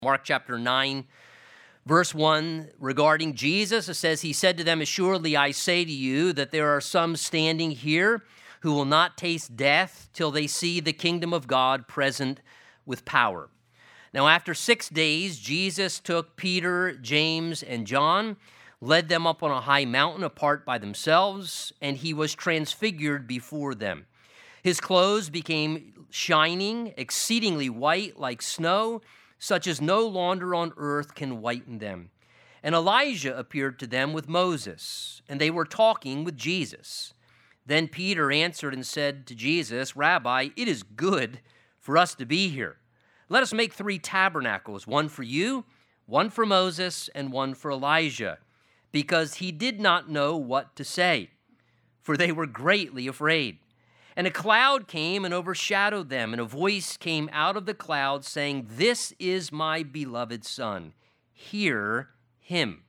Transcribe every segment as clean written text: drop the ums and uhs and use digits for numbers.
Mark chapter 9, verse 1, regarding Jesus, it says, he said to them, assuredly I say to you that there are some standing here who will not taste death till they see the kingdom of God present with power. Now, after 6 days, Jesus took Peter, James, and John, led them up on a high mountain apart by themselves, and he was transfigured before them. His clothes became shining, exceedingly white like snow, such as no launder on earth can whiten them. And Elijah appeared to them with Moses, and they were talking with Jesus. Then Peter answered and said to Jesus, Rabbi, it is good for us to be here. Let us make 3 tabernacles, one for you, one for Moses, and one for Elijah, because he did not know what to say, for they were greatly afraid. And a cloud came and overshadowed them, and a voice came out of the cloud saying, this is my beloved Son. Hear him.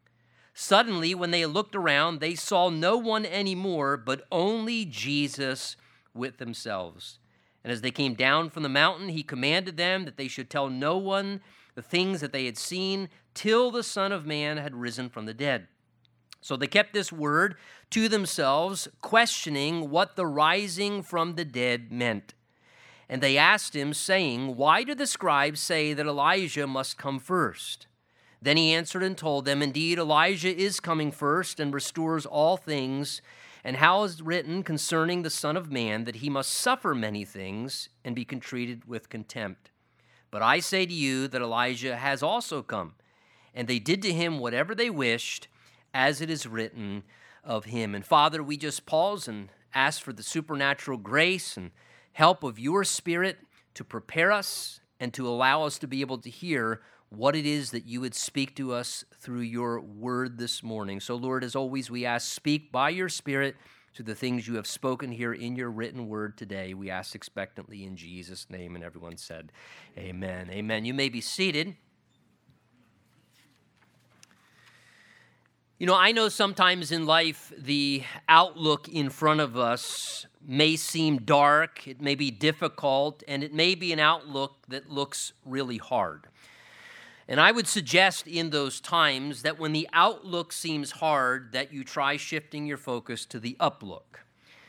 Suddenly, when they looked around, they saw no one anymore, but only Jesus with themselves. And as they came down from the mountain, he commanded them that they should tell no one the things that they had seen till the Son of Man had risen from the dead. So they kept this word to themselves, questioning what the rising from the dead meant. And they asked him, saying, why do the scribes say that Elijah must come first? Then he answered and told them, indeed, Elijah is coming first and restores all things. And how is written concerning the Son of Man, that he must suffer many things and be treated with contempt. But I say to you that Elijah has also come, and they did to him whatever they wished, as it is written of him. And Father, we just pause and ask for the supernatural grace and help of your Spirit to prepare us and to allow us to be able to hear what it is that you would speak to us through your word this morning. So Lord, as always, we ask, speak by your Spirit to the things you have spoken here in your written word today. We ask expectantly in Jesus' name, and everyone said, amen. Amen. You may be seated. You know, I know sometimes in life the outlook in front of us may seem dark, it may be difficult, and it may be an outlook that looks really hard. And I would suggest in those times that when the outlook seems hard, that you try shifting your focus to the uplook.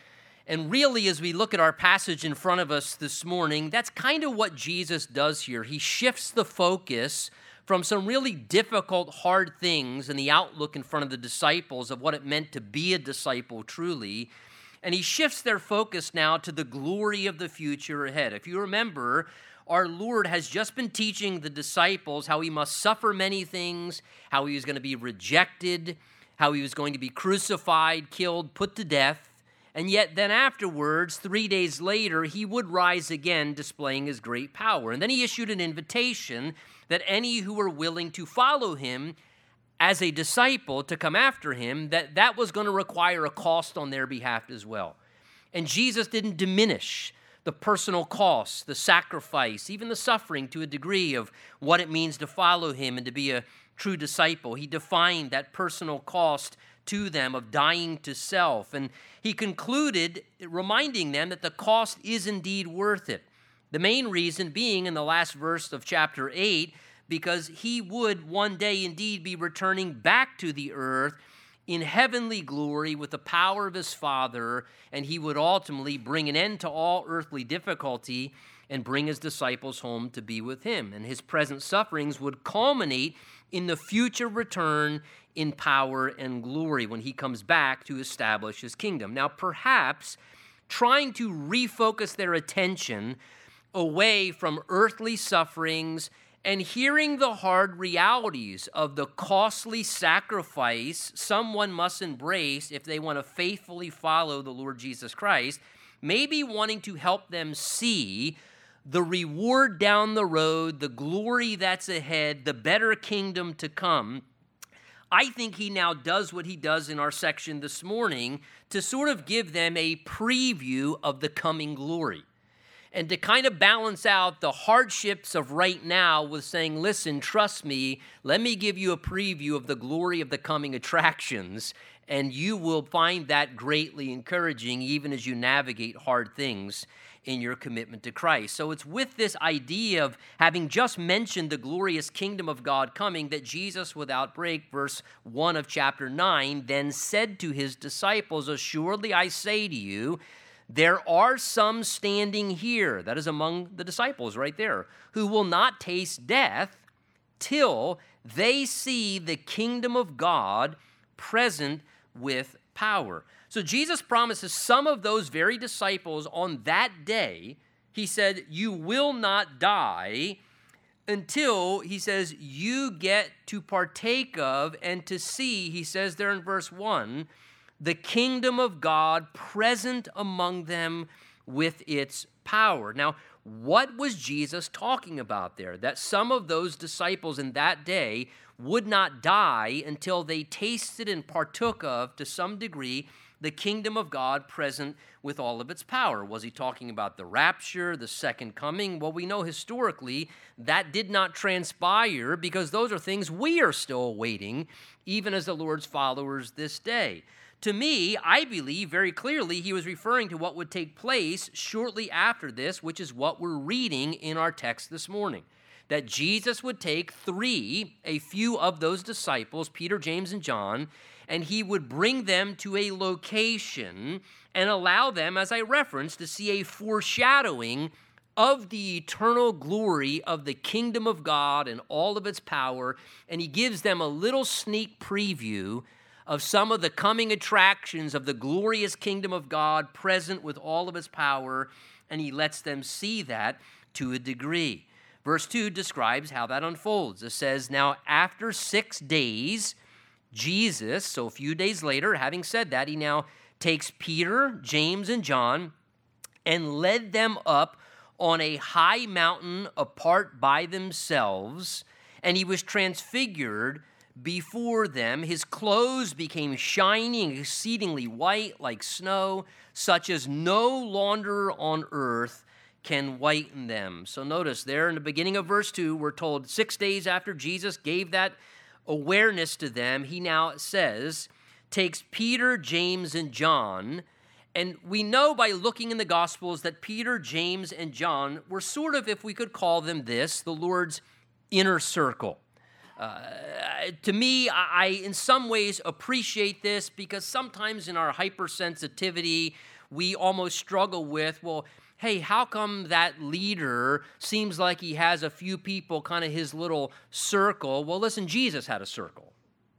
And really, as we look at our passage in front of us this morning, that's kind of what Jesus does here. He shifts the focus from some really difficult, hard things in the outlook in front of the disciples of what it meant to be a disciple truly, and he shifts their focus now to the glory of the future ahead. If you remember, our Lord has just been teaching the disciples how he must suffer many things, how he was going to be rejected, how he was going to be crucified, killed, put to death, and yet then afterwards, 3 days later, he would rise again, displaying his great power. And then he issued an invitation that any who were willing to follow him as a disciple to come after him, that was going to require a cost on their behalf as well. And Jesus didn't diminish the personal cost, the sacrifice, even the suffering to a degree of what it means to follow him and to be a true disciple. He defined that personal cost to them of dying to self. And he concluded reminding them that the cost is indeed worth it. The main reason being in the last verse of chapter 8, because he would one day indeed be returning back to the earth in heavenly glory with the power of his Father, and he would ultimately bring an end to all earthly difficulty and bring his disciples home to be with him. And his present sufferings would culminate in the future return in power and glory when he comes back to establish his kingdom. Now, perhaps trying to refocus their attention away from earthly sufferings and hearing the hard realities of the costly sacrifice someone must embrace if they want to faithfully follow the Lord Jesus Christ, maybe wanting to help them see the reward down the road, the glory that's ahead, the better kingdom to come. I think he now does what he does in our section this morning to sort of give them a preview of the coming glory. and to kind of balance out the hardships of right now with saying, listen, trust me, let me give you a preview of the glory of the coming attractions, and you will find that greatly encouraging even as you navigate hard things in your commitment to Christ. So it's with this idea of having just mentioned the glorious kingdom of God coming that Jesus, without break, verse 1 of chapter 9, then said to his disciples, assuredly I say to you, there are some standing here, that is among the disciples right there, who will not taste death till they see the kingdom of God present with power. So Jesus promises some of those very disciples on that day, he said, you will not die until, he says, you get to partake of and to see, he says there in verse 1, the kingdom of God present among them with its power. Now, what was Jesus talking about there? That some of those disciples in that day would not die until they tasted and partook of, to some degree, the kingdom of God present with all of its power. Was he talking about the rapture, the second coming? Well, we know historically that did not transpire because those are things we are still awaiting, even as the Lord's followers this day. To me, I believe very clearly he was referring to what would take place shortly after this, which is what we're reading in our text this morning. That Jesus would take a few of those disciples, Peter, James, and John, and he would bring them to a location and allow them, as I referenced, to see a foreshadowing of the eternal glory of the kingdom of God and all of its power. And he gives them a little sneak preview of some of the coming attractions of the glorious kingdom of God present with all of its power, and he lets them see that to a degree. Verse 2 describes how that unfolds. It says, now after 6 days, Jesus, so a few days later, having said that, he now takes Peter, James, and John and led them up on a high mountain apart by themselves, and he was transfigured before them. His clothes became shining, exceedingly white like snow, such as no launder on earth can whiten them. So notice there in the beginning of verse 2, we're told 6 days after Jesus gave that awareness to them, he now says, takes Peter, James, and John, and we know by looking in the Gospels that Peter, James, and John were sort of, if we could call them this, the Lord's inner circle. To me, I in some ways appreciate this because sometimes in our hypersensitivity, we almost struggle with, well, hey, how come that leader seems like he has a few people, kind of his little circle? Well, listen, Jesus had a circle.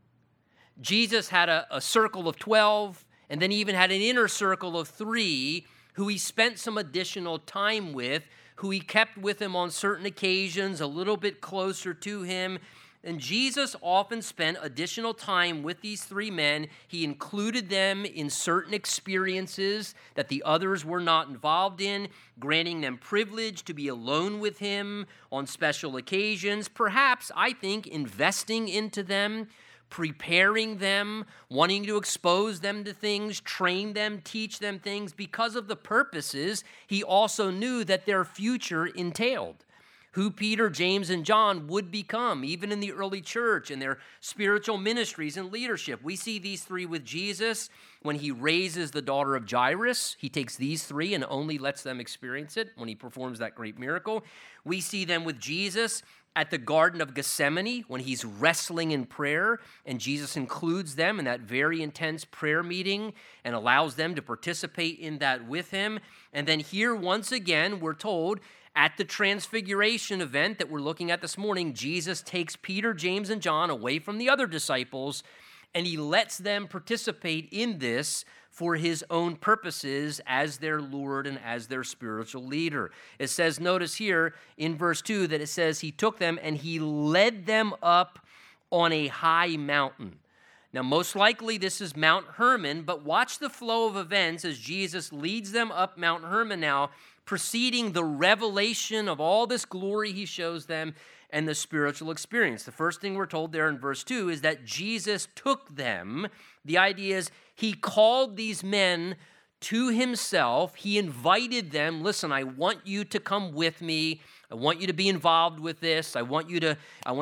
Jesus had a circle of 12, and then he even had an inner circle of 3 who he spent some additional time with, who he kept with him on certain occasions, a little bit closer to him. And Jesus often spent additional time with these 3 men. He included them in certain experiences that the others were not involved in, granting them privilege to be alone with him on special occasions, perhaps, I think, investing into them, preparing them, wanting to expose them to things, train them, teach them things because of the purposes he also knew that their future entailed. Who Peter, James, and John would become, even in the early church and their spiritual ministries and leadership. We see these 3 with Jesus when he raises the daughter of Jairus. He takes these 3 and only lets them experience it when he performs that great miracle. We see them with Jesus at the Garden of Gethsemane when he's wrestling in prayer, and Jesus includes them in that very intense prayer meeting and allows them to participate in that with him. And then here, once again, we're told at the transfiguration event that we're looking at this morning, Jesus takes Peter, James, and John away from the other disciples, and he lets them participate in this for his own purposes as their Lord and as their spiritual leader. It says, notice here in verse 2 that it says he took them and he led them up on a high mountain. Now, most likely this is Mount Hermon, but watch the flow of events as Jesus leads them up Mount Hermon now, preceding the revelation of all this glory he shows them and the spiritual experience. The first thing we're told there in verse 2 is that Jesus took them. The idea is he called these men to himself. He invited them, listen, I want you to come with me. I want you to be involved with this. I want to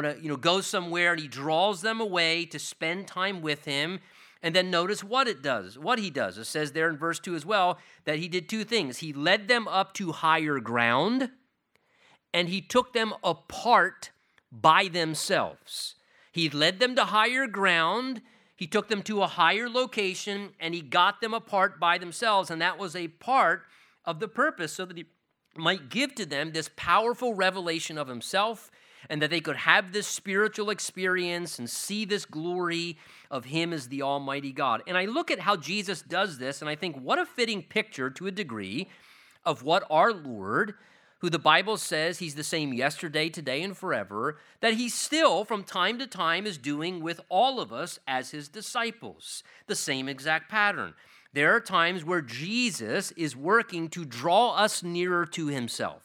go somewhere. And he draws them away to spend time with him. And then notice what he does. It says there in verse 2 as well that he did two things. He led them up to higher ground, and he took them apart by themselves. He led them to higher ground, he took them to a higher location, and he got them apart by themselves. And that was a part of the purpose, so that he might give to them this powerful revelation of himself, and that they could have this spiritual experience and see this glory of him as the Almighty God. And I look at how Jesus does this, and I think what a fitting picture to a degree of what our Lord, who the Bible says he's the same yesterday, today, and forever, that he still from time to time is doing with all of us as his disciples, the same exact pattern. There are times where Jesus is working to draw us nearer to himself.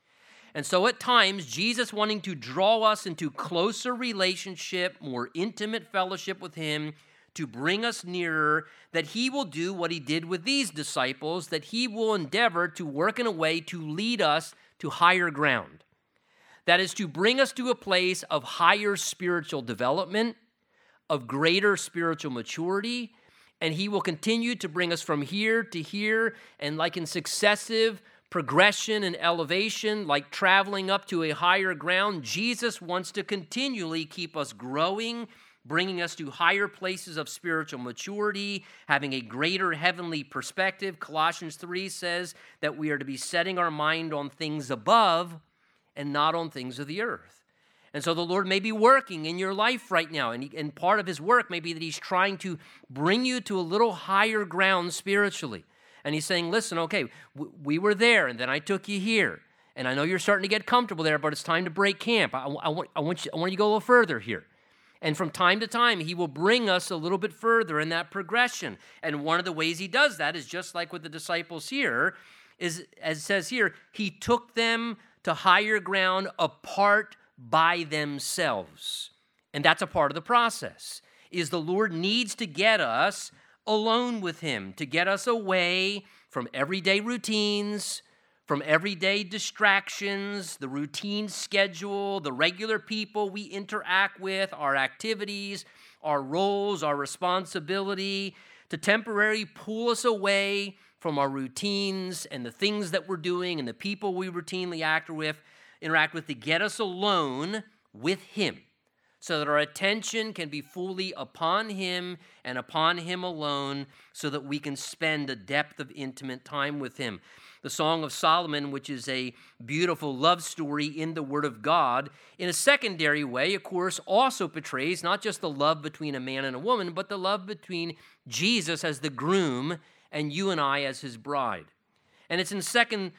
And so at times, Jesus wanting to draw us into closer relationship, more intimate fellowship with him, to bring us nearer, that he will do what he did with these disciples, that he will endeavor to work in a way to lead us to higher ground. That is to bring us to a place of higher spiritual development, of greater spiritual maturity, and he will continue to bring us from here to here, and like in successive progression and elevation, like traveling up to a higher ground, Jesus wants to continually keep us growing, bringing us to higher places of spiritual maturity, having a greater heavenly perspective. Colossians 3 says that we are to be setting our mind on things above and not on things of the earth. And so the Lord may be working in your life right now, and part of his work may be that he's trying to bring you to a little higher ground spiritually. And he's saying, listen, okay, we were there, and then I took you here. And I know you're starting to get comfortable there, but it's time to break camp. I want you to go a little further here. And from time to time, he will bring us a little bit further in that progression. And one of the ways he does that is just like with the disciples here, is, as it says here, he took them to higher ground apart by themselves. And that's a part of the process, is the Lord needs to get us alone with him, to get us away from everyday routines, from everyday distractions, the routine schedule, the regular people we interact with, our activities, our roles, our responsibility, to temporarily pull us away from our routines and the things that we're doing and the people we routinely interact with, to get us alone with him, so that our attention can be fully upon him and upon him alone, so that we can spend a depth of intimate time with him. The Song of Solomon, which is a beautiful love story in the Word of God, in a secondary way, of course, also portrays not just the love between a man and a woman, but the love between Jesus as the groom and you and I as his bride. And it's in Song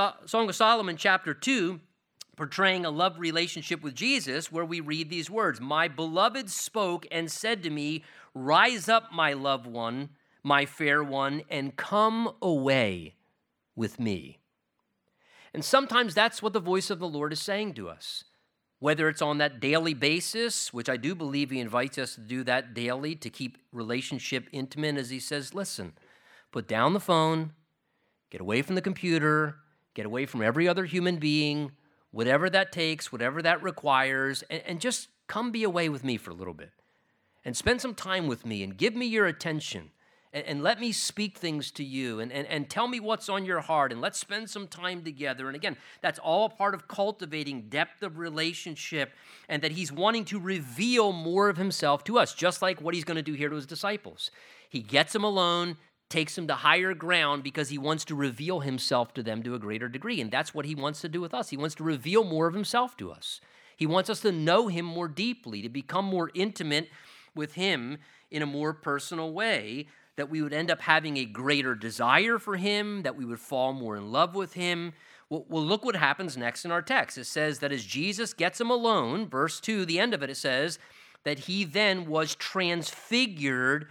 of Solomon, chapter 2, portraying a love relationship with Jesus, where we read these words, "My beloved spoke and said to me, 'Rise up, my loved one, my fair one, and come away with me.'" And sometimes that's what the voice of the Lord is saying to us, whether it's on that daily basis, which I do believe he invites us to do that daily to keep relationship intimate, as he says, listen, put down the phone, get away from the computer, get away from every other human being, whatever that takes, whatever that requires, and just come be away with me for a little bit and spend some time with me and give me your attention and let me speak things to you and tell me what's on your heart, and let's spend some time together. And again, that's all part of cultivating depth of relationship, and that he's wanting to reveal more of himself to us, just like what he's going to do here to his disciples. He gets them alone, takes them to higher ground, because he wants to reveal himself to them to a greater degree. And that's what he wants to do with us. He wants to reveal more of himself to us. He wants us to know him more deeply, to become more intimate with him in a more personal way, that we would end up having a greater desire for him, that we would fall more in love with him. Well, look what happens next in our text. It says that as Jesus gets them alone, verse 2, the end of it, it says that he then was transfigured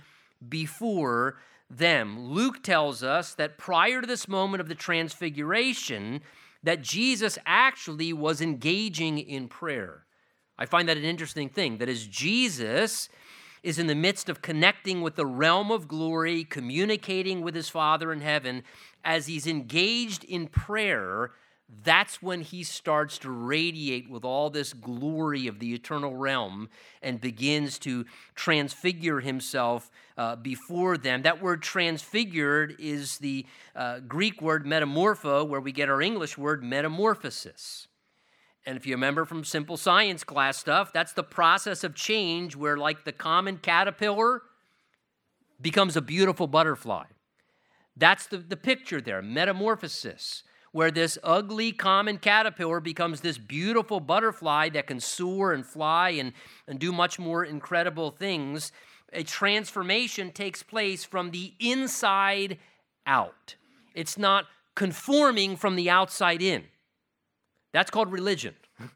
before them. Luke tells us that prior to this moment of the transfiguration, that Jesus actually was engaging in prayer. I find that an interesting thing, that as Jesus is in the midst of connecting with the realm of glory, communicating with his Father in heaven. As he's engaged in prayer, that's when he starts to radiate with all this glory of the eternal realm and begins to transfigure himself before them. That word transfigured is the Greek word metamorpho, where we get our English word metamorphosis. And if you remember from simple science class stuff, that's the process of change where, like the common caterpillar becomes a beautiful butterfly. That's the picture there, metamorphosis, where this ugly common caterpillar becomes this beautiful butterfly that can soar and fly and do much more incredible things. A transformation takes place from the inside out. It's not conforming from the outside in. That's called religion.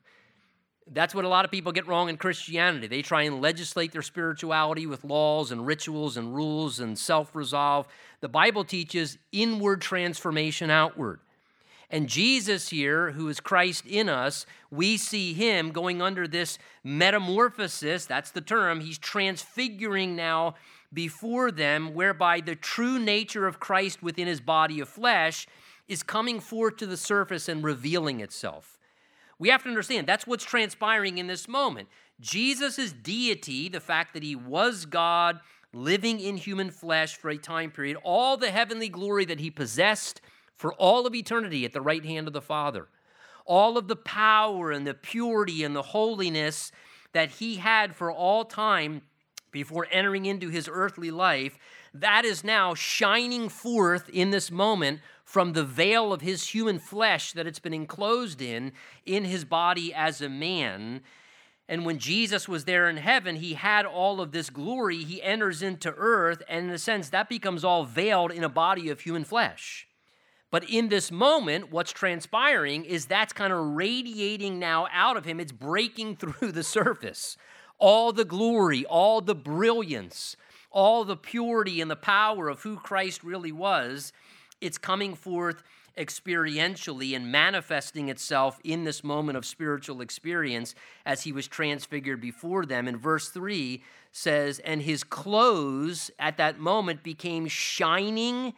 That's what a lot of people get wrong in Christianity. They try and legislate their spirituality with laws and rituals and rules and self-resolve. The Bible teaches inward transformation outward. And Jesus here, who is Christ in us, we see him going under this metamorphosis. That's the term. He's transfiguring now before them, whereby the true nature of Christ within his body of flesh is coming forth to the surface and revealing itself. We have to understand that's what's transpiring in this moment. Jesus' deity, the fact that he was God living in human flesh for a time period, all the heavenly glory that he possessed for all of eternity at the right hand of the Father, all of the power and the purity and the holiness that he had for all time before entering into his earthly life, that is now shining forth in this moment from the veil of his human flesh that it's been enclosed in his body as a man. And when Jesus was there in heaven, he had all of this glory. He enters into earth, and in a sense, that becomes all veiled in a body of human flesh. But in this moment, what's transpiring is that's kind of radiating now out of him. It's breaking through the surface. All the glory, all the brilliance, all the purity and the power of who Christ really was, it's coming forth experientially and manifesting itself in this moment of spiritual experience as he was transfigured before them. And verse 3 says, and his clothes at that moment became shining,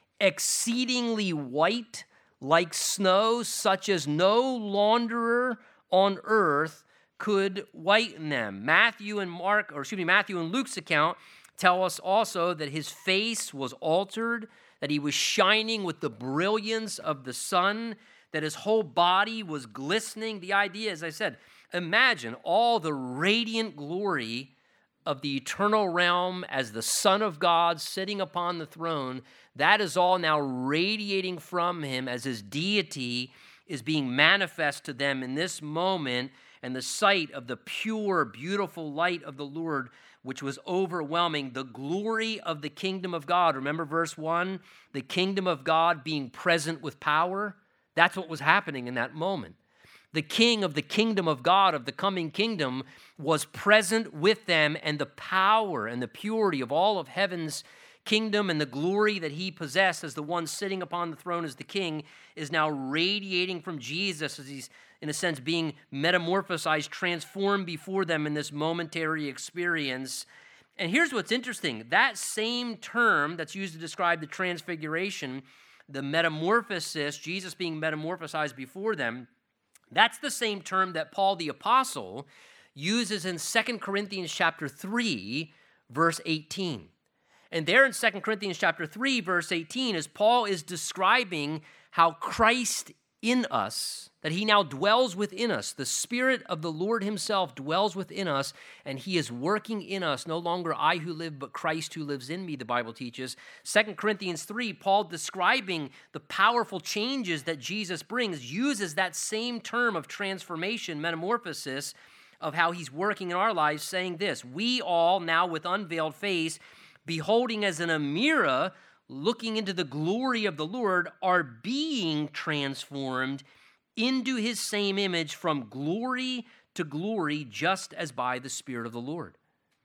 exceedingly white, like snow, such as no launderer on earth could whiten them. Matthew and Luke's account tell us also that his face was altered, that he was shining with the brilliance of the sun, that his whole body was glistening. The idea, as I said, imagine all the radiant glory of the eternal realm as the Son of God sitting upon the throne. That is all now radiating from him as his deity is being manifest to them in this moment, and the sight of the pure, beautiful light of the Lord, which was overwhelming, the glory of the kingdom of God. Remember verse 1? The kingdom of God being present with power. That's what was happening in that moment. The king of the kingdom of God, of the coming kingdom, was present with them, and the power and the purity of all of heaven's kingdom and the glory that he possessed as the one sitting upon the throne as the king is now radiating from Jesus as he's, in a sense, being metamorphosized, transformed before them in this momentary experience. And here's what's interesting. That same term that's used to describe the transfiguration, the metamorphosis, Jesus being metamorphosized before them, that's the same term that Paul the Apostle uses in 2 Corinthians chapter 3, verse 18. And there in 2 Corinthians chapter 3, verse 18, as Paul is describing how Christ in us, that he now dwells within us. The Spirit of the Lord himself dwells within us, and he is working in us. No longer I who live, but Christ who lives in me, the Bible teaches. 2 Corinthians 3, Paul describing the powerful changes that Jesus brings, uses that same term of transformation, metamorphosis, of how he's working in our lives, saying this, we all now with unveiled face, beholding as in a mirror, looking into the glory of the Lord, are being transformed into his same image from glory to glory, just as by the Spirit of the Lord.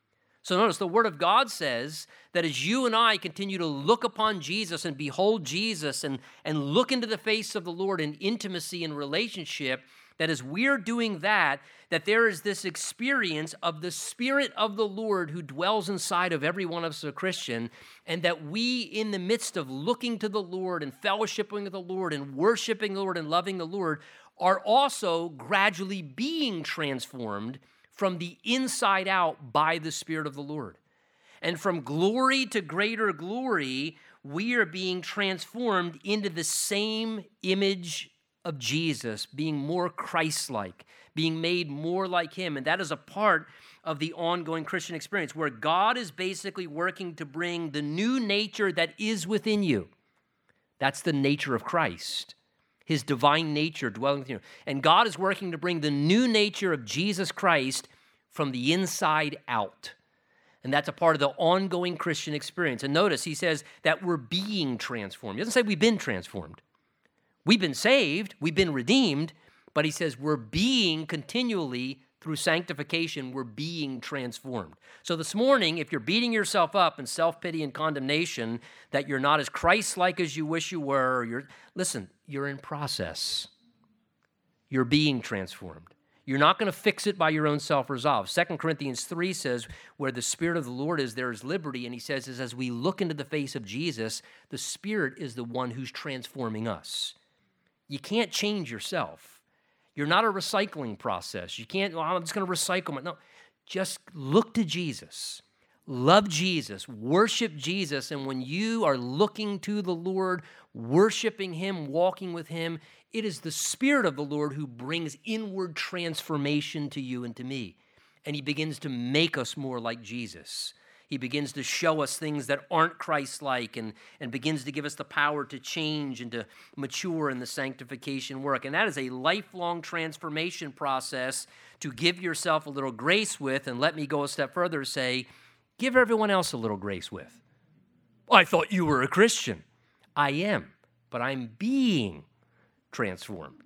So notice the Word of God says that as you and I continue to look upon Jesus and behold Jesus and look into the face of the Lord in intimacy and relationship, that as we're doing that there is this experience of the Spirit of the Lord who dwells inside of every one of us as a Christian, and that we, in the midst of looking to the Lord and fellowshipping with the Lord and worshiping the Lord and loving the Lord, are also gradually being transformed from the inside out by the Spirit of the Lord. And from glory to greater glory, we are being transformed into the same image of Jesus, being more Christ-like, being made more like him. And that is a part of the ongoing Christian experience where God is basically working to bring the new nature that is within you. That's the nature of Christ, his divine nature dwelling within you. And God is working to bring the new nature of Jesus Christ from the inside out. And that's a part of the ongoing Christian experience. And notice he says that we're being transformed. He doesn't say we've been transformed. We've been saved, we've been redeemed, but he says we're being continually, through sanctification, we're being transformed. So this morning, if you're beating yourself up in self-pity and condemnation that you're not as Christ-like as you wish you were, you're in process. You're being transformed. You're not going to fix it by your own self-resolve. 2 Corinthians 3 says, where the Spirit of the Lord is, there is liberty. And he says, as we look into the face of Jesus, the Spirit is the one who's transforming us. You can't change yourself. You're not a recycling process. You can't, I'm just going to recycle it. No, just look to Jesus. Love Jesus. Worship Jesus. And when you are looking to the Lord, worshiping him, walking with him, it is the Spirit of the Lord who brings inward transformation to you and to me. And he begins to make us more like Jesus. He begins to show us things that aren't Christ-like and begins to give us the power to change and to mature in the sanctification work. And that is a lifelong transformation process to give yourself a little grace with, and let me go a step further, say, give everyone else a little grace with. I thought you were a Christian. I am, but I'm being transformed.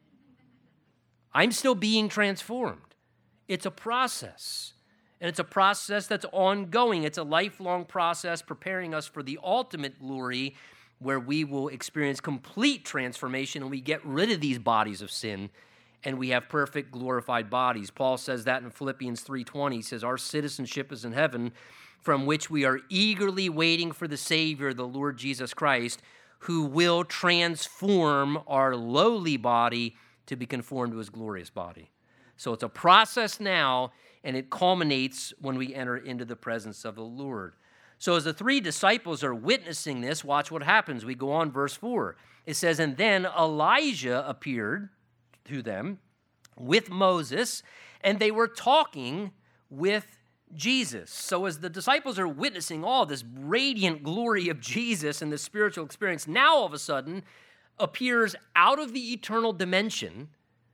I'm still being transformed. It's a process. And it's a process that's ongoing. It's a lifelong process preparing us for the ultimate glory where we will experience complete transformation and we get rid of these bodies of sin and we have perfect glorified bodies. Paul says that in Philippians 3:20. He says, our citizenship is in heaven, from which we are eagerly waiting for the Savior, the Lord Jesus Christ, who will transform our lowly body to be conformed to his glorious body. So it's a process now, and it culminates when we enter into the presence of the Lord. So as the three disciples are witnessing this, watch what happens. We go on, verse 4. It says, and then Elijah appeared to them with Moses, and they were talking with Jesus. So as the disciples are witnessing all this radiant glory of Jesus and the spiritual experience, now all of a sudden appears out of the eternal dimension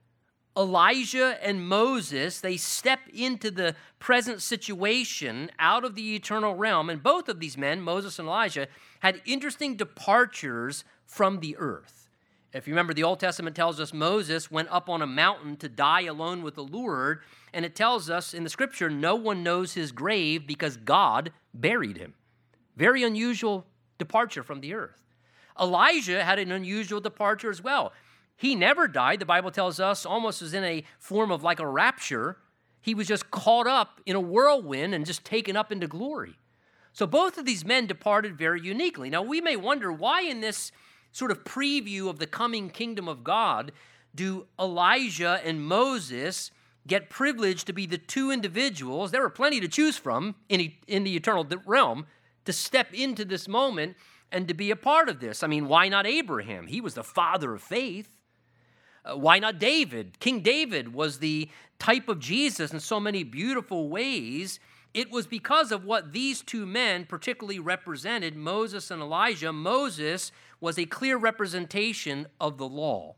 Elijah and Moses. They step into the present situation out of the eternal realm. And both of these men, Moses and Elijah, had interesting departures from the earth. If you remember, the Old Testament tells us Moses went up on a mountain to die alone with the Lord. And it tells us in the scripture, no one knows his grave because God buried him. Very unusual departure from the earth. Elijah had an unusual departure as well. He never died. The Bible tells us almost as in a form of like a rapture. He was just caught up in a whirlwind and just taken up into glory. So both of these men departed very uniquely. Now we may wonder why in this sort of preview of the coming kingdom of God do Elijah and Moses get privileged to be the two individuals, there were plenty to choose from in the eternal realm, to step into this moment and to be a part of this. I mean, why not Abraham? He was the father of faith. Why not David? King David was the type of Jesus in so many beautiful ways. It was because of what these two men particularly represented, Moses and Elijah. Moses was a clear representation of the law.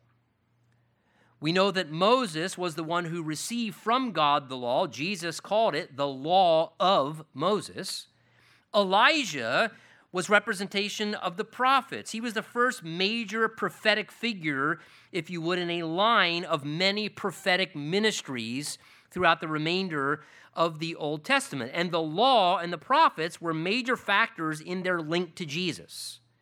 We know that Moses was the one who received from God the law. Jesus called it the law of Moses. Elijah was representation of the prophets. He was the first major prophetic figure, if you would, in a line of many prophetic ministries throughout the remainder of the Old Testament. And the law and the prophets were major factors in their link to Jesus.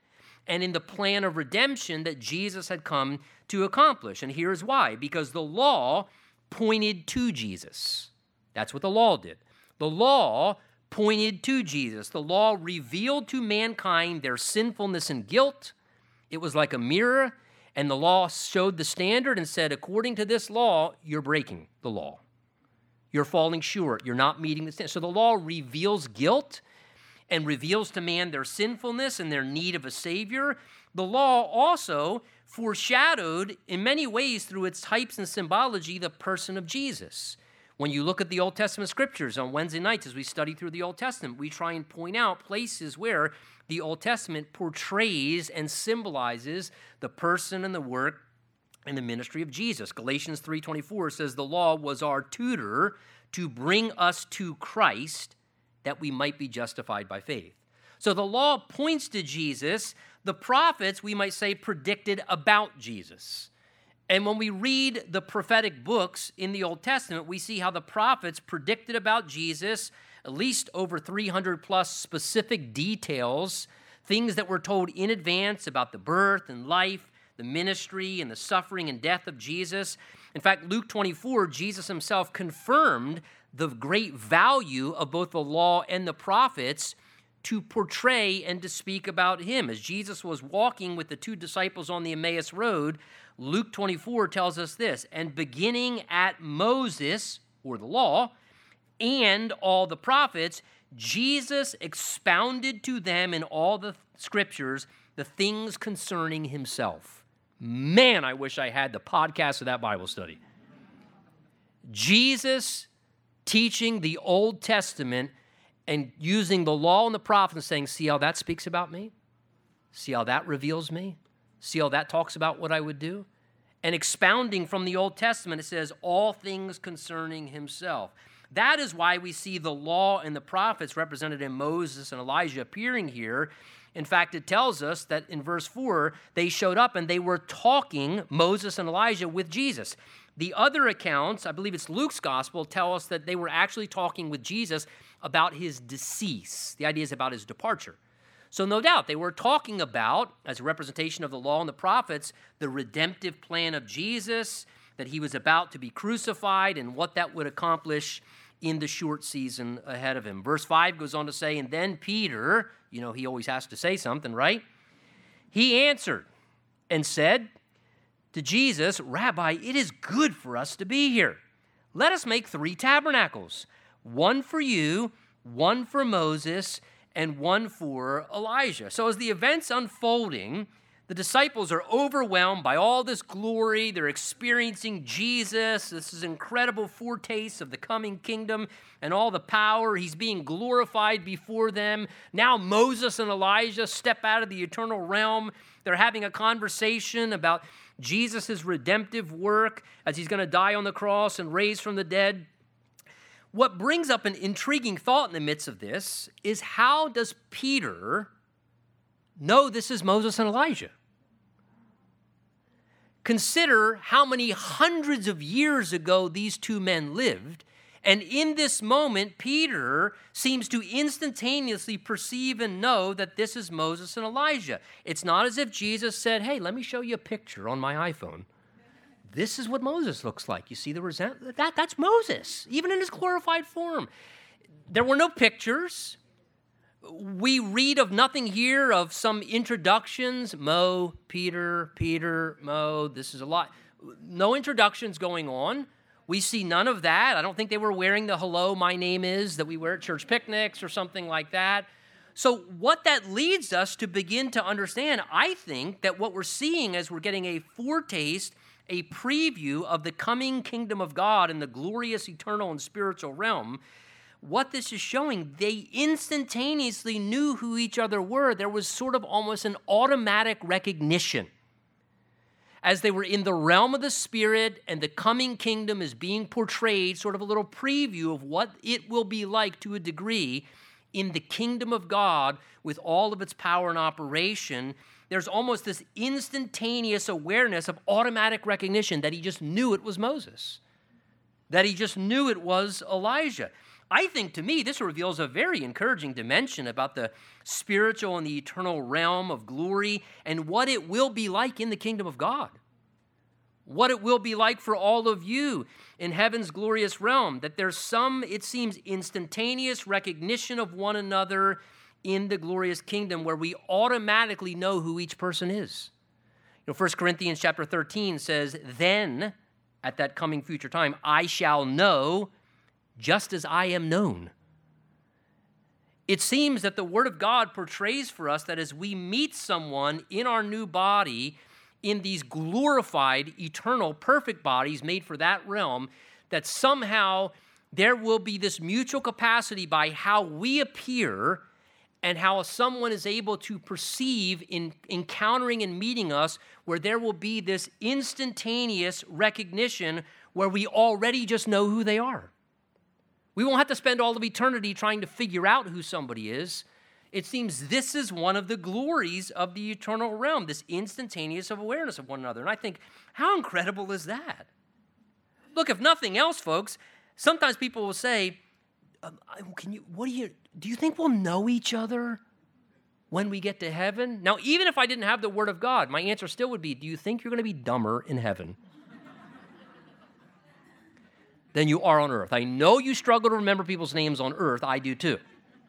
and in the plan of redemption that Jesus had come to accomplish. And here's why. Because the law pointed to Jesus. That's what the law did. The law pointed to Jesus. The law revealed to mankind their sinfulness and guilt. It was like a mirror, and the law showed the standard and said, according to this law, you're breaking the law. You're falling short. You're not meeting the standard. So the law reveals guilt and reveals to man their sinfulness and their need of a Savior. The law also foreshadowed, in many ways, through its types and symbology, the person of Jesus. When you look at the Old Testament scriptures on Wednesday nights as we study through the Old Testament, we try and point out places where the Old Testament portrays and symbolizes the person and the work and the ministry of Jesus. Galatians 3:24 says the law was our tutor to bring us to Christ that we might be justified by faith. So the law points to Jesus. The prophets, we might say, predicted about Jesus. And when we read the prophetic books in the Old Testament, we see how the prophets predicted about Jesus, at least over 300 plus specific details, things that were told in advance about the birth and life, the ministry and the suffering and death of Jesus. In fact, Luke 24, Jesus himself confirmed the great value of both the law and the prophets to portray and to speak about him. As Jesus was walking with the two disciples on the Emmaus Road, Luke 24 tells us this, and beginning at Moses, or the law, and all the prophets, Jesus expounded to them in all the scriptures the things concerning himself. Man, I wish I had the podcast of that Bible study. Jesus teaching the Old Testament and using the law and the prophets and saying, see how that speaks about me? See how that reveals me? See how that talks about what I would do? And expounding from the Old Testament, it says, all things concerning himself. That is why we see the law and the prophets represented in Moses and Elijah appearing here. In fact, it tells us that in verse 4, they showed up and they were talking, Moses and Elijah, with Jesus. The other accounts, I believe it's Luke's gospel, tell us that they were actually talking with Jesus about his decease. The idea is about his departure. So no doubt they were talking about, as a representation of the law and the prophets, the redemptive plan of Jesus, that he was about to be crucified and what that would accomplish in the short season ahead of him. Verse 5 goes on to say, and then Peter, you know, he always has to say something, right? He answered and said to Jesus, Rabbi, it is good for us to be here. Let us make 3 tabernacles, one for you, one for Moses, and one for Elijah. So as the events unfolding, the disciples are overwhelmed by all this glory. They're experiencing Jesus. This is incredible foretaste of the coming kingdom and all the power. He's being glorified before them. Now Moses and Elijah step out of the eternal realm. They're having a conversation about Jesus' redemptive work as he's going to die on the cross and raise from the dead. What brings up an intriguing thought in the midst of this is, how does Peter know this is Moses and Elijah? Consider how many hundreds of years ago these two men lived, and in this moment, Peter seems to instantaneously perceive and know that this is Moses and Elijah. It's not as if Jesus said, hey, let me show you a picture on my iPhone. This is what Moses looks like. You see the resentment? That's Moses, even in his glorified form. There were no pictures. We read of nothing here of some introductions. Mo, Peter, Mo, this is a lot. No introductions going on. We see none of that. I don't think they were wearing the hello, my name is, that we wear at church picnics or something like that. So what that leads us to begin to understand, I think, that what we're seeing as we're getting a foretaste, a preview of the coming kingdom of God in the glorious eternal and spiritual realm, what this is showing, they instantaneously knew who each other were. There was sort of almost an automatic recognition. As they were in the realm of the Spirit and the coming kingdom is being portrayed, sort of a little preview of what it will be like to a degree in the kingdom of God with all of its power and operation. There's almost this instantaneous awareness of automatic recognition that he just knew it was Moses, that he just knew it was Elijah. I think, to me, this reveals a very encouraging dimension about the spiritual and the eternal realm of glory and what it will be like in the kingdom of God. What it will be like for all of you in heaven's glorious realm, that there's some, it seems, instantaneous recognition of one another in the glorious kingdom where we automatically know who each person is. 1 Corinthians chapter 13 says, then, at that coming future time, I shall know just as I am known. It seems that the Word of God portrays for us that as we meet someone in our new body, in these glorified, eternal, perfect bodies made for that realm, that somehow there will be this mutual capacity by how we appear and how someone is able to perceive in encountering and meeting us, where there will be this instantaneous recognition where we already just know who they are. We won't have to spend all of eternity trying to figure out who somebody is. It seems this is one of the glories of the eternal realm, this instantaneous awareness of one another. And I think, how incredible is that? Look, if nothing else, folks, sometimes people will say, do you think we'll know each other when we get to heaven? Now, even if I didn't have the Word of God, my answer still would be, do you think you're going to be dumber in heaven than you are on earth? I know you struggle to remember people's names on earth. I do too.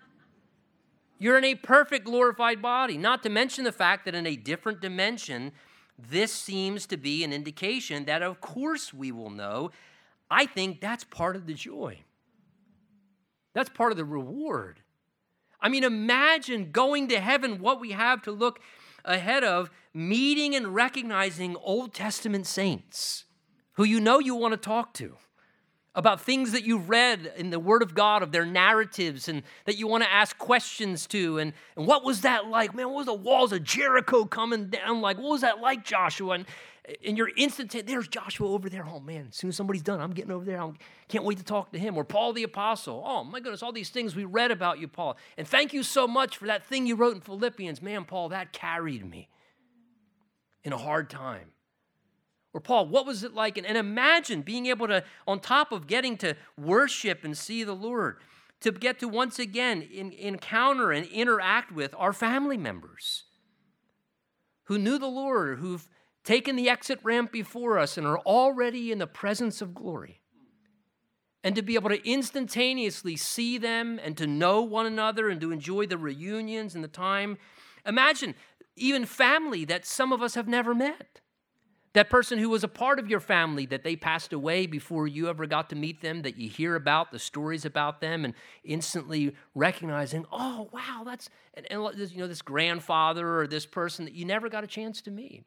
You're in a perfect glorified body, not to mention the fact that in a different dimension, this seems to be an indication that of course we will know. I think that's part of the joy. That's part of the reward. I mean, imagine going to heaven, what we have to look ahead of, meeting and recognizing Old Testament saints who you know you want to talk to about things that you've read in the Word of God, of their narratives, and that you want to ask questions to. And what was that like? Man, what was the walls of Jericho coming down like? What was that like, Joshua? And you're instant, there's Joshua over there. Oh, man, as soon as somebody's done, I'm getting over there. I can't wait to talk to him. Or Paul the Apostle. Oh, my goodness, all these things we read about you, Paul. And thank you so much for that thing you wrote in Philippians. Man, Paul, that carried me in a hard time. Or Paul, what was it like? And imagine being able to, on top of getting to worship and see the Lord, to get to once again encounter and interact with our family members who knew the Lord, who've taken the exit ramp before us and are already in the presence of glory. And to be able to instantaneously see them and to know one another and to enjoy the reunions and the time. Imagine even family that some of us have never met. That person who was a part of your family, that they passed away before you ever got to meet them, that you hear about, the stories about them, and instantly recognizing, oh, wow, that's, and this grandfather or this person that you never got a chance to meet.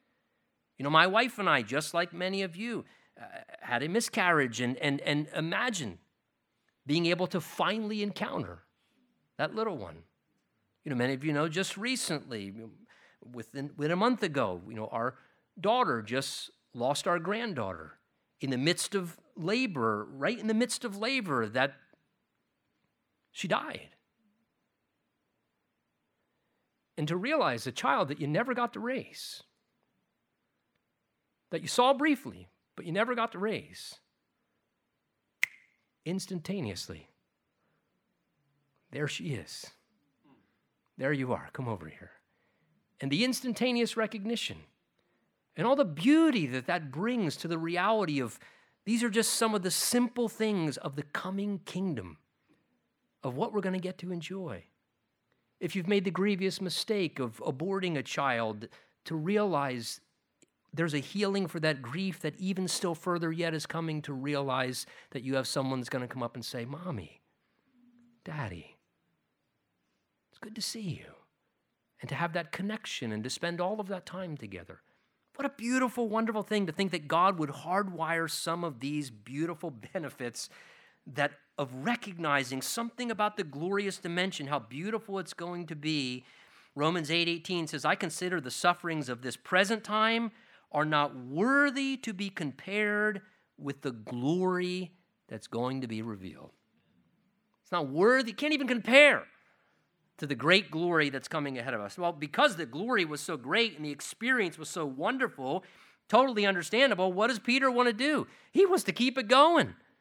My wife and I, just like many of you, had a miscarriage, and imagine being able to finally encounter that little one. Many of you know just recently, within a month ago, our daughter just lost our granddaughter in the midst of labor, right in the midst of labor, that she died. And to realize a child that you never got to raise, that you saw briefly, but you never got to raise, instantaneously, there she is. There you are. Come over here. And the instantaneous recognition and all the beauty that brings to the reality of these are just some of the simple things of the coming kingdom, of what we're going to get to enjoy. If you've made the grievous mistake of aborting a child, to realize there's a healing for that grief that even still further yet is coming, to realize that you have someone that's going to come up and say, Mommy, Daddy, it's good to see you. And to have that connection and to spend all of that time together. What a beautiful, wonderful thing to think that God would hardwire some of these beautiful benefits that of recognizing something about the glorious dimension, how beautiful it's going to be. Romans 8:18 says, I consider the sufferings of this present time are not worthy to be compared with the glory that's going to be revealed. It's not worthy, can't even compare to the great glory that's coming ahead of us. Well, because the glory was so great and the experience was so wonderful, totally understandable, what does Peter want to do? He wants to keep it going.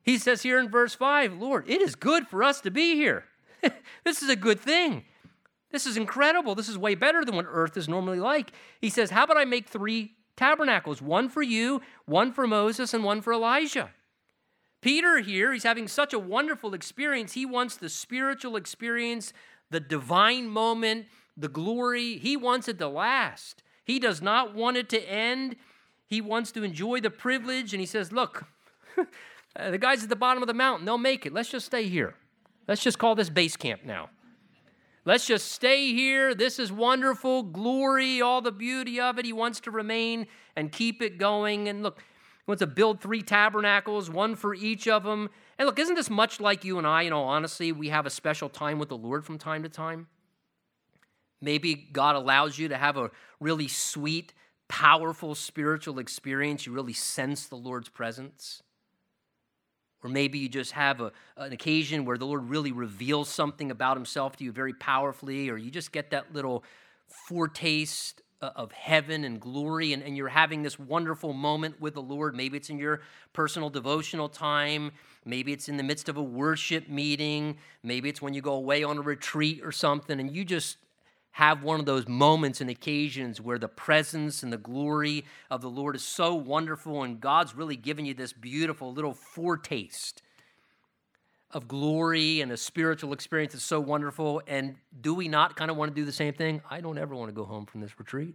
He says here in verse 5, Lord, it is good for us to be here. This is a good thing. This is incredible. This is way better than what earth is normally like. He says, how about I make 3 tabernacles? One for you, one for Moses, and one for Elijah. Peter here, he's having such a wonderful experience. He wants the spiritual experience, the divine moment, the glory. He wants it to last. He does not want it to end. He wants to enjoy the privilege. And he says, look, the guys at the bottom of the mountain, they'll make it. Let's just stay here. Let's just call this base camp now. Let's just stay here. This is wonderful. Glory, all the beauty of it. He wants to remain and keep it going. And look, he wants to build 3 tabernacles, one for each of them. And look, isn't this much like you and I? Honestly, we have a special time with the Lord from time to time. Maybe God allows you to have a really sweet, powerful spiritual experience. You really sense the Lord's presence. Or maybe you just have an occasion where the Lord really reveals something about himself to you very powerfully, or you just get that little foretaste of heaven and glory, and you're having this wonderful moment with the Lord. Maybe it's in your personal devotional time. Maybe it's in the midst of a worship meeting. Maybe it's when you go away on a retreat or something, and you just have one of those moments and occasions where the presence and the glory of the Lord is so wonderful, and God's really given you this beautiful little foretaste of glory and a spiritual experience that's so wonderful. And do we not kind of want to do the same thing? I don't ever want to go home from this retreat.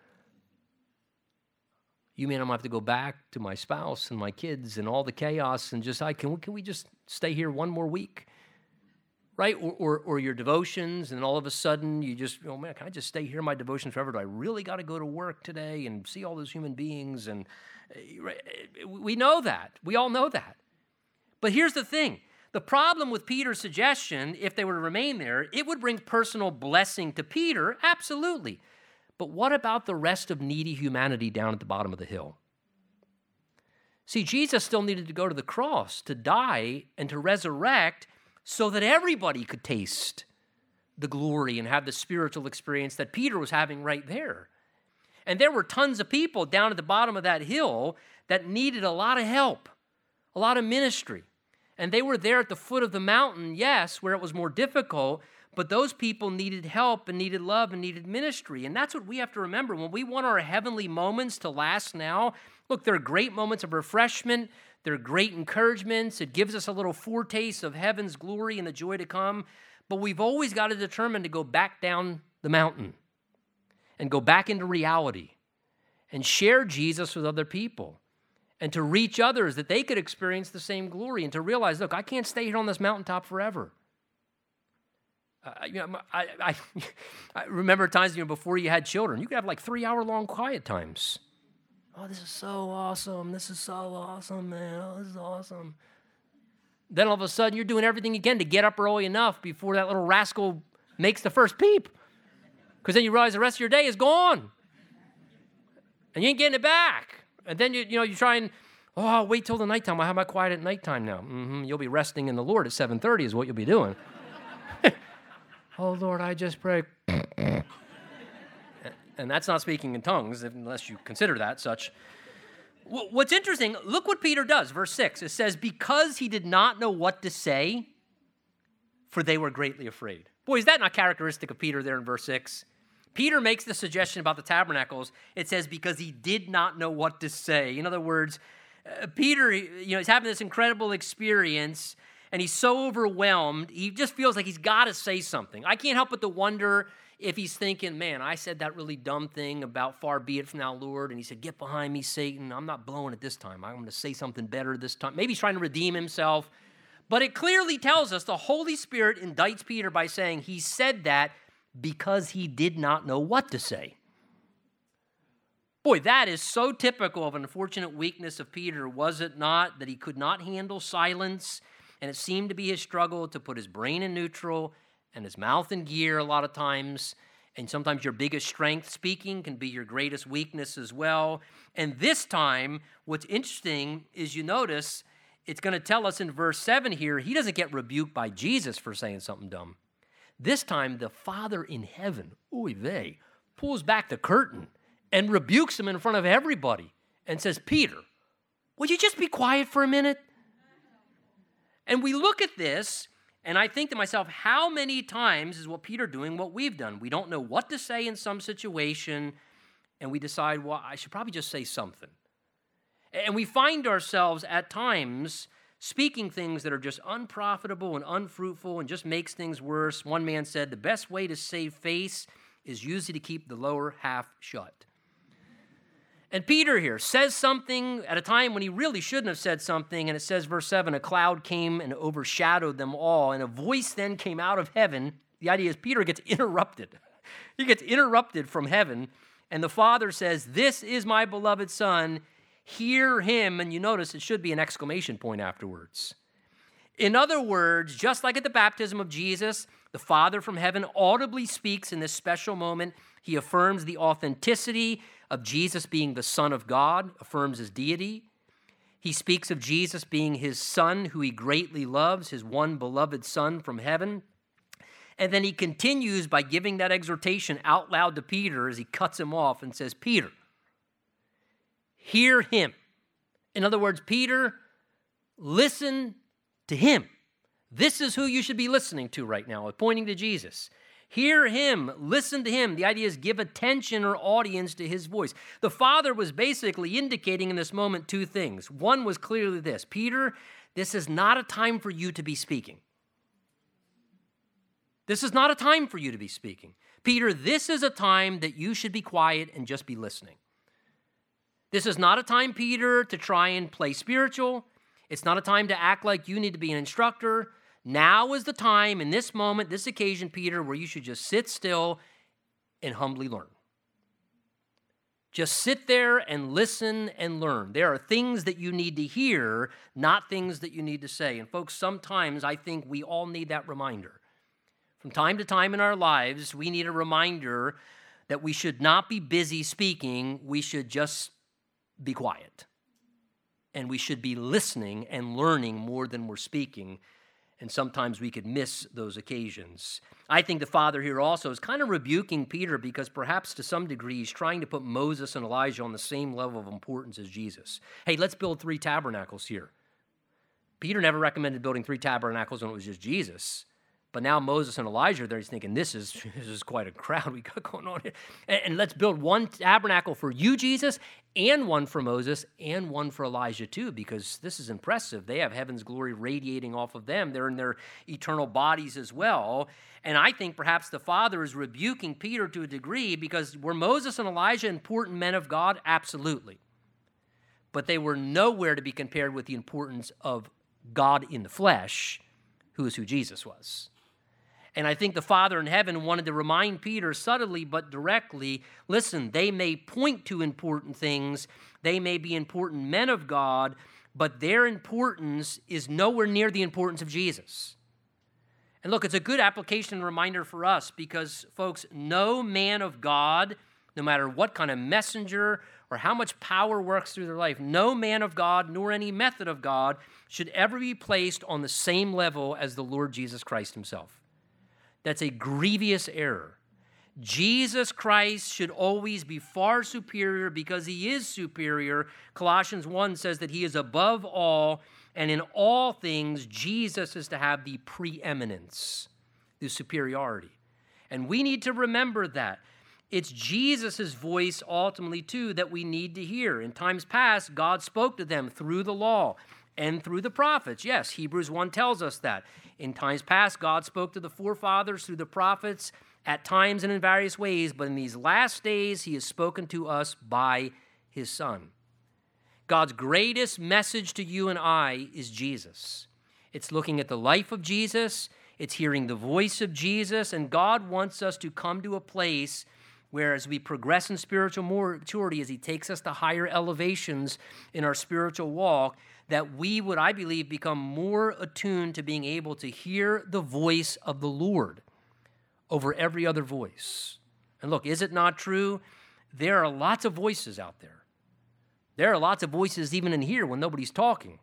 You mean I'm going to have to go back to my spouse and my kids and all the chaos and just, can we just stay here one more week? Right? Or your devotions, and all of a sudden you just, man, can I just stay here in my devotions forever? Do I really got to go to work today and see all those human beings? And we know that. We all know that. But here's the thing. The problem with Peter's suggestion, if they were to remain there, it would bring personal blessing to Peter, absolutely. But what about the rest of needy humanity down at the bottom of the hill? See, Jesus still needed to go to the cross, to die, and to resurrect, so that everybody could taste the glory and have the spiritual experience that Peter was having right there. And there were tons of people down at the bottom of that hill that needed a lot of help, a lot of ministry. And they were there at the foot of the mountain, yes, where it was more difficult, but those people needed help and needed love and needed ministry. And that's what we have to remember. When we want our heavenly moments to last now, look, there are great moments of refreshment. They're great encouragements. It gives us a little foretaste of heaven's glory and the joy to come. But we've always got to determine to go back down the mountain and go back into reality and share Jesus with other people and to reach others that they could experience the same glory and to realize, look, I can't stay here on this mountaintop forever. I remember times before you had children, you could have like 3-hour-long quiet times. Oh, this is so awesome. This is so awesome, man. Oh, this is awesome. Then all of a sudden, you're doing everything you can to get up early enough before that little rascal makes the first peep. Because then you realize the rest of your day is gone. And you ain't getting it back. And then, you try and, I'll wait till the nighttime. I'll have my quiet at nighttime now. You'll be resting in the Lord at 7:30 is what you'll be doing. Oh, Lord, I just pray. And that's not speaking in tongues, unless you consider that such. What's interesting, look what Peter does. Verse 6, it says, because he did not know what to say, for they were greatly afraid. Boy, is that not characteristic of Peter there in verse 6? Peter makes the suggestion about the tabernacles. It says, because he did not know what to say. In other words, Peter, he's having this incredible experience, and he's so overwhelmed, he just feels like he's got to say something. I can't help but to wonder if he's thinking, man, I said that really dumb thing about far be it from thou, Lord, and he said, get behind me, Satan. I'm not blowing it this time. I'm going to say something better this time. Maybe he's trying to redeem himself. But it clearly tells us the Holy Spirit indicts Peter by saying he said that because he did not know what to say. Boy, that is so typical of an unfortunate weakness of Peter, was it not? That he could not handle silence, and it seemed to be his struggle to put his brain in neutral and his mouth in gear a lot of times. And sometimes your biggest strength, speaking, can be your greatest weakness as well. And this time, what's interesting is you notice it's going to tell us in verse 7 here, he doesn't get rebuked by Jesus for saying something dumb. This time, the Father in heaven, oy vey, pulls back the curtain and rebukes him in front of everybody and says, Peter, would you just be quiet for a minute? And we look at this, and I think to myself, how many times is what Peter doing what we've done? We don't know what to say in some situation, and we decide, well, I should probably just say something. And we find ourselves at times speaking things that are just unprofitable and unfruitful and just makes things worse. One man said, the best way to save face is usually to keep the lower half shut. And Peter here says something at a time when he really shouldn't have said something, and it says, verse 7, a cloud came and overshadowed them all, and a voice then came out of heaven. The idea is Peter gets interrupted. He gets interrupted from heaven, and the Father says, this is my beloved Son, hear him, and you notice it should be an exclamation point afterwards. In other words, just like at the baptism of Jesus, the Father from heaven audibly speaks in this special moment. He affirms the authenticity of Jesus being the Son of God, affirms his deity. He speaks of Jesus being his Son, who he greatly loves, his one beloved Son from heaven. And then he continues by giving that exhortation out loud to Peter as he cuts him off and says, Peter, hear him. In other words, Peter, listen to him. This is who you should be listening to right now, pointing to Jesus. Hear him, listen to him. The idea is give attention or audience to his voice. The Father was basically indicating in this moment two things. One was clearly this: Peter, this is not a time for you to be speaking. This is not a time for you to be speaking. Peter, this is a time that you should be quiet and just be listening. This is not a time, Peter, to try and play spiritual. It's not a time to act like you need to be an instructor. Now is the time, in this moment, this occasion, Peter, where you should just sit still and humbly learn. Just sit there and listen and learn. There are things that you need to hear, not things that you need to say. And folks, sometimes I think we all need that reminder. From time to time in our lives, we need a reminder that we should not be busy speaking. We should just be quiet. And we should be listening and learning more than we're speaking. And sometimes we could miss those occasions. I think the Father here also is kind of rebuking Peter because perhaps to some degree he's trying to put Moses and Elijah on the same level of importance as Jesus. Hey, let's build 3 tabernacles here. Peter never recommended building 3 tabernacles when it was just Jesus. But now Moses and Elijah are there. He's thinking, this is quite a crowd we got going on here. And let's build 1 tabernacle for you, Jesus, and 1 for Moses, and 1 for Elijah too, because this is impressive. They have heaven's glory radiating off of them. They're in their eternal bodies as well. And I think perhaps the Father is rebuking Peter to a degree because were Moses and Elijah important men of God? Absolutely. But they were nowhere to be compared with the importance of God in the flesh, who is who Jesus was. And I think the Father in heaven wanted to remind Peter subtly but directly, listen, they may point to important things, they may be important men of God, but their importance is nowhere near the importance of Jesus. And look, it's a good application and reminder for us because, folks, no man of God, no matter what kind of messenger or how much power works through their life, no man of God nor any method of God should ever be placed on the same level as the Lord Jesus Christ himself. That's a grievous error. Jesus Christ should always be far superior because he is superior. Colossians 1 says that he is above all, and in all things, Jesus is to have the preeminence, the superiority. And we need to remember that. It's Jesus' voice ultimately, too, that we need to hear. In times past, God spoke to them through the law and through the prophets. Yes, Hebrews 1 tells us that. In times past, God spoke to the forefathers through the prophets at times and in various ways, but in these last days, he has spoken to us by his Son. God's greatest message to you and I is Jesus. It's looking at the life of Jesus, it's hearing the voice of Jesus, and God wants us to come to a place where as we progress in spiritual maturity, as he takes us to higher elevations in our spiritual walk, that we would, I believe, become more attuned to being able to hear the voice of the Lord over every other voice. And look, is it not true? There are lots of voices out there. There are lots of voices even in here when nobody's talking.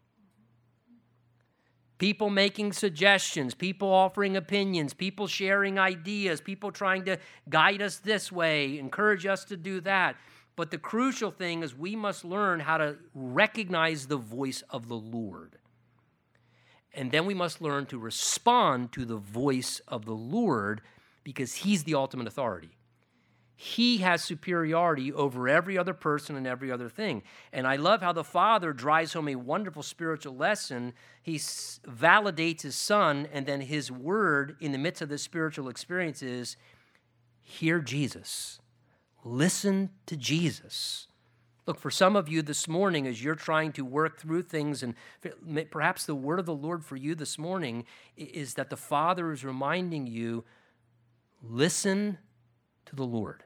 People making suggestions, people offering opinions, people sharing ideas, people trying to guide us this way, encourage us to do that. But the crucial thing is we must learn how to recognize the voice of the Lord. And then we must learn to respond to the voice of the Lord because he's the ultimate authority. He has superiority over every other person and every other thing. And I love how the Father drives home a wonderful spiritual lesson. He validates his Son, and then his word in the midst of this spiritual experience is, hear Jesus. Listen to Jesus. Look, for some of you this morning, as you're trying to work through things, and perhaps the word of the Lord for you this morning is that the Father is reminding you, listen to the Lord.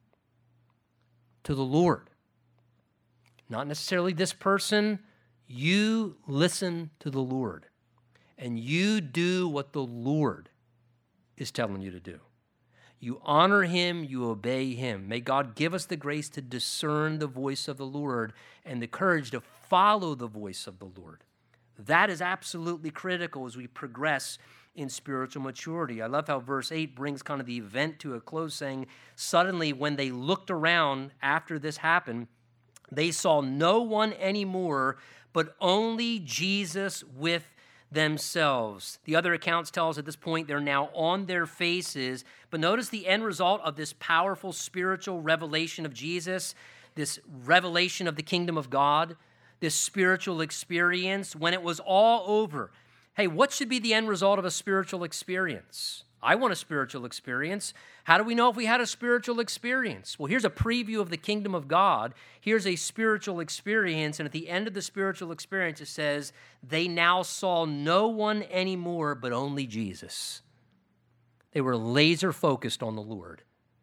To the Lord. Not necessarily this person. You listen to the Lord. And you do what the Lord is telling you to do. You honor him, you obey him. May God give us the grace to discern the voice of the Lord and the courage to follow the voice of the Lord. That is absolutely critical as we progress in spiritual maturity. I love how verse 8 brings kind of the event to a close, saying, suddenly when they looked around after this happened, they saw no one anymore, but only Jesus with themselves. The other accounts tell us at this point they're now on their faces. But notice the end result of this powerful spiritual revelation of Jesus, this revelation of the kingdom of God, this spiritual experience. When it was all over, hey, what should be the end result of a spiritual experience? I want a spiritual experience. How do we know if we had a spiritual experience? Well, here's a preview of the kingdom of God. Here's a spiritual experience. And at the end of the spiritual experience, it says, they now saw no one anymore but only Jesus. They were laser focused on the Lord.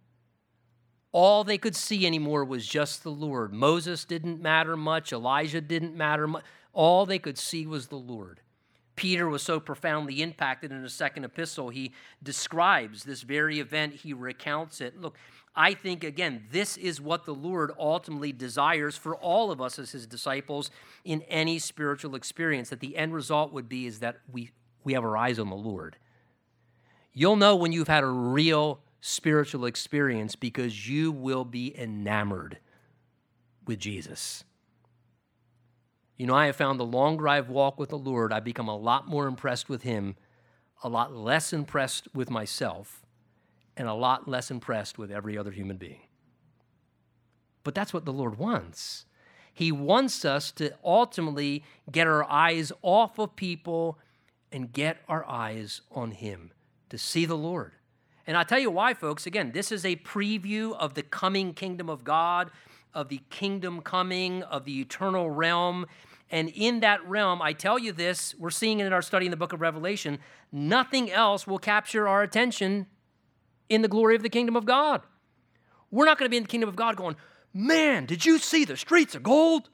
All they could see anymore was just the Lord. Moses didn't matter much. Elijah didn't matter much. All they could see was the Lord. Peter was so profoundly impacted in his second epistle, he describes this very event, he recounts it. Look, I think, again, this is what the Lord ultimately desires for all of us as his disciples in any spiritual experience, that the end result would be is that we have our eyes on the Lord. You'll know when you've had a real spiritual experience because you will be enamored with Jesus. You know, I have found the longer I've walked with the Lord, I've become a lot more impressed with him, a lot less impressed with myself, and a lot less impressed with every other human being. But that's what the Lord wants. He wants us to ultimately get our eyes off of people and get our eyes on him, to see the Lord. And I'll tell you why, folks. Again, this is a preview of the coming kingdom of God, of the kingdom coming, of the eternal realm. And in that realm, I tell you this, we're seeing it in our study in the book of Revelation, nothing else will capture our attention in the glory of the kingdom of God. We're not going to be in the kingdom of God going, man, did you see the streets of gold?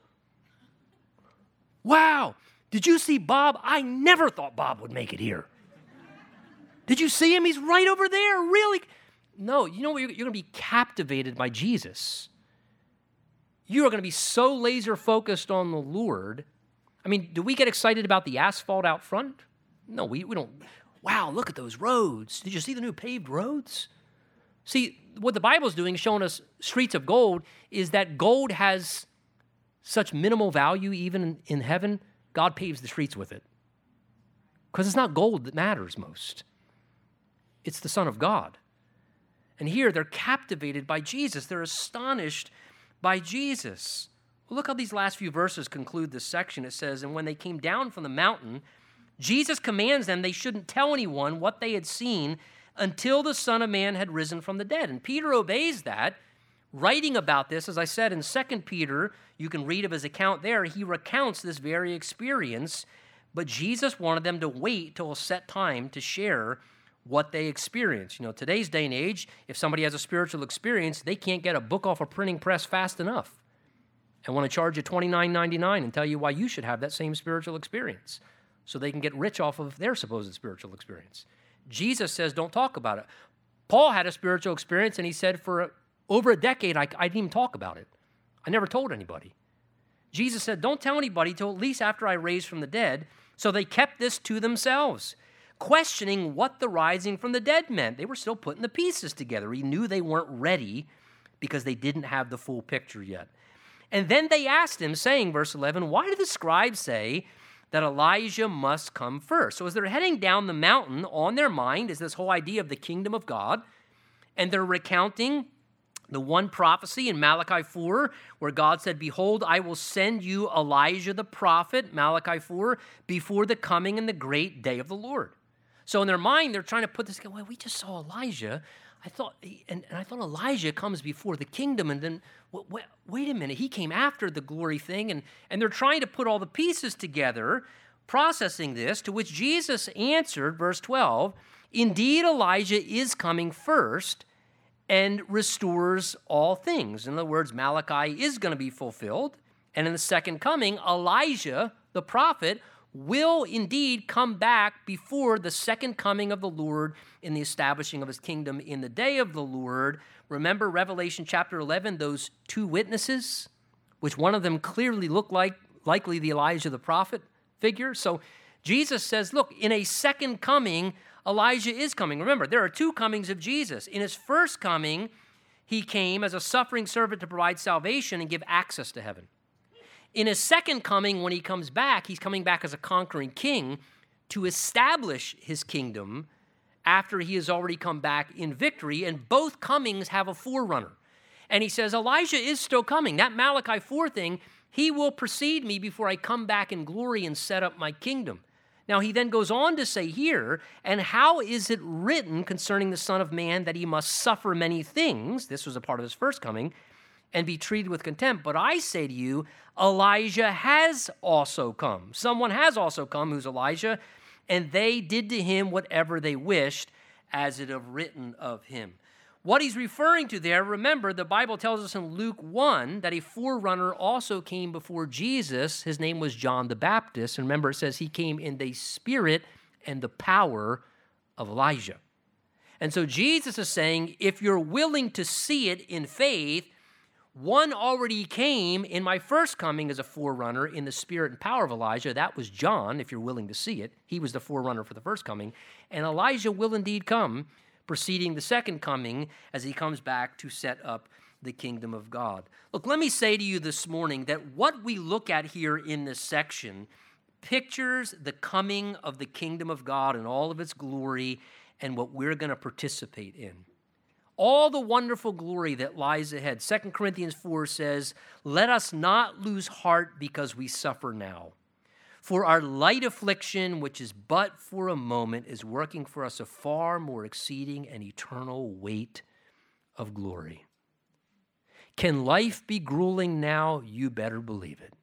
Wow, did you see Bob? I never thought Bob would make it here. Did you see him? He's right over there, really? No, you know what? You're going to be captivated by Jesus. You are going to be so laser focused on the Lord. I mean, do we get excited about the asphalt out front? No, we don't. Wow, look at those roads. Did you see the new paved roads? See, what the Bible's doing, showing us streets of gold, is that gold has such minimal value even in heaven. God paves the streets with it. Because it's not gold that matters most. It's the Son of God. And here they're captivated by Jesus. They're astonished by Jesus. Well, look how these last few verses conclude this section. It says, and when they came down from the mountain, Jesus commands them they shouldn't tell anyone what they had seen until the Son of Man had risen from the dead. And Peter obeys that, writing about this, as I said, in 2 Peter, you can read of his account there, he recounts this very experience, but Jesus wanted them to wait till a set time to share what they experience. You know, today's day and age, if somebody has a spiritual experience, they can't get a book off a printing press fast enough and want to charge you $29.99 and tell you why you should have that same spiritual experience so they can get rich off of their supposed spiritual experience. Jesus says, don't talk about it. Paul had a spiritual experience, and he said, for over a decade, I didn't even talk about it. I never told anybody. Jesus said, don't tell anybody till at least after I raise from the dead. So they kept this to themselves, questioning what the rising from the dead meant. They were still putting the pieces together. He knew they weren't ready because they didn't have the full picture yet. And then they asked him, saying, verse 11, why do the scribes say that Elijah must come first. So as they're heading down the mountain, on their mind is this whole idea of the kingdom of God, and they're recounting the one prophecy in Malachi 4 where God said, "Behold, I will send you Elijah the prophet," Malachi 4, "before the coming and the great day of the Lord." So in their mind, they're trying to put this, well, we just saw Elijah. I thought Elijah comes before the kingdom, and then, wait a minute, he came after the glory thing, and they're trying to put all the pieces together, processing this, to which Jesus answered, verse 12, "Indeed, Elijah is coming first and restores all things." In other words, Malachi is going to be fulfilled, and in the second coming, Elijah, the prophet, will indeed come back before the second coming of the Lord in the establishing of his kingdom in the day of the Lord. Remember Revelation chapter 11, those two witnesses, which one of them clearly looked likely the Elijah the prophet figure. So Jesus says, look, in a second coming, Elijah is coming. Remember, there are two comings of Jesus. In his first coming, he came as a suffering servant to provide salvation and give access to heaven. In his second coming, when he comes back, he's coming back as a conquering king to establish his kingdom after he has already come back in victory, and both comings have a forerunner. And he says, Elijah is still coming. That Malachi 4 thing, he will precede me before I come back in glory and set up my kingdom. Now, he then goes on to say here, "And how is it written concerning the Son of Man that he must suffer many things?" This was a part of his first coming, "and be treated with contempt. But I say to you, Elijah has also come." Someone has also come who's Elijah, "and they did to him whatever they wished, as it is written of him." What he's referring to there, remember, the Bible tells us in Luke 1 that a forerunner also came before Jesus. His name was John the Baptist. And remember, it says he came in the spirit and the power of Elijah. And so Jesus is saying, if you're willing to see it in faith, one already came in my first coming as a forerunner in the spirit and power of Elijah. That was John, if you're willing to see it. He was the forerunner for the first coming. And Elijah will indeed come, preceding the second coming as he comes back to set up the kingdom of God. Look, let me say to you this morning that what we look at here in this section pictures the coming of the kingdom of God in all of its glory and what we're going to participate in. All the wonderful glory that lies ahead. 2 Corinthians 4 says, "Let us not lose heart because we suffer now. For our light affliction, which is but for a moment, is working for us a far more exceeding and eternal weight of glory." Can life be grueling now? You better believe it.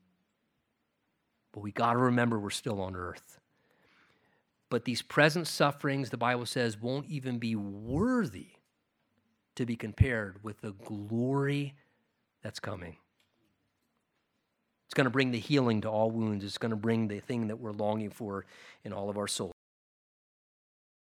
But we got to remember we're still on earth. But these present sufferings, the Bible says, won't even be worthy to be compared with the glory that's coming. It's going to bring the healing to all wounds. It's going to bring the thing that we're longing for in all of our souls.